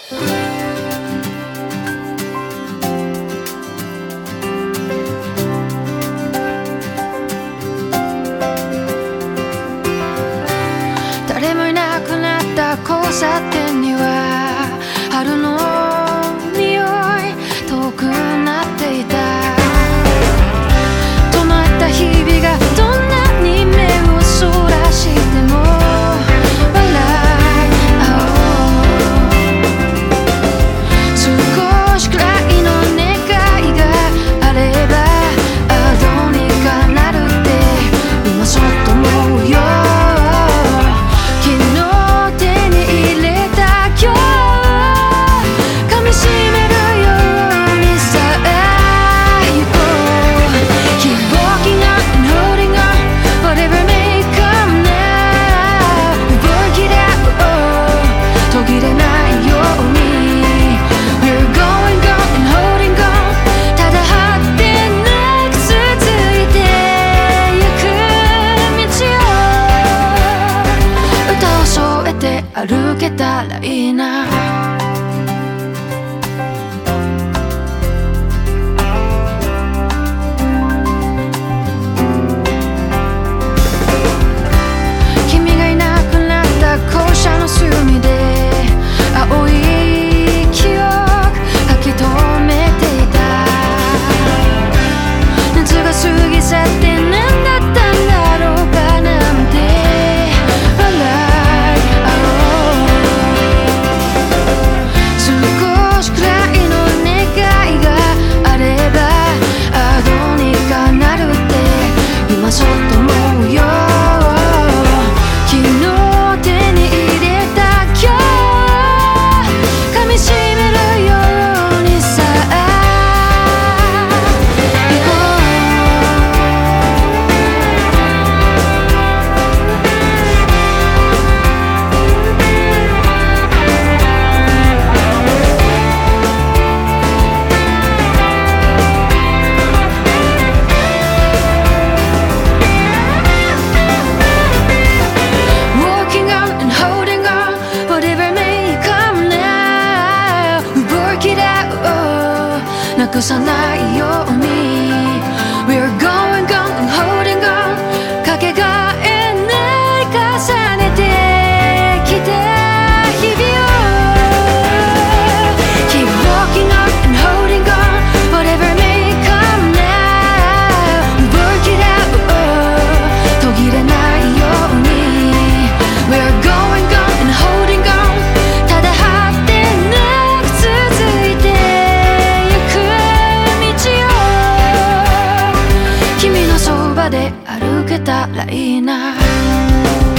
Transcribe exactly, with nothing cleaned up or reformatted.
誰もいなくなった交差点には春の匂い遠くなっていた。止まった日々がどんなに目をそらしても笑い合おう。少しくらいの願いがあればどうにかなるって今そっと思うよ。歩けたらいいな。君がいなくなった校舎の隅で青い記憶書き留めていた。夏が過ぎ去って何だったんだろうかなんてそっと思うよ。昨日手に入れた今日噛みしめるようにさ行こなくさないように We're going, going, holding on かけがえない重ねてきた日々を Keep walking on and holding on Whatever may come now Work it out 途切れないように We're going, going, and holding on ただ張ってなく続いて君のそばで歩けたらいいな。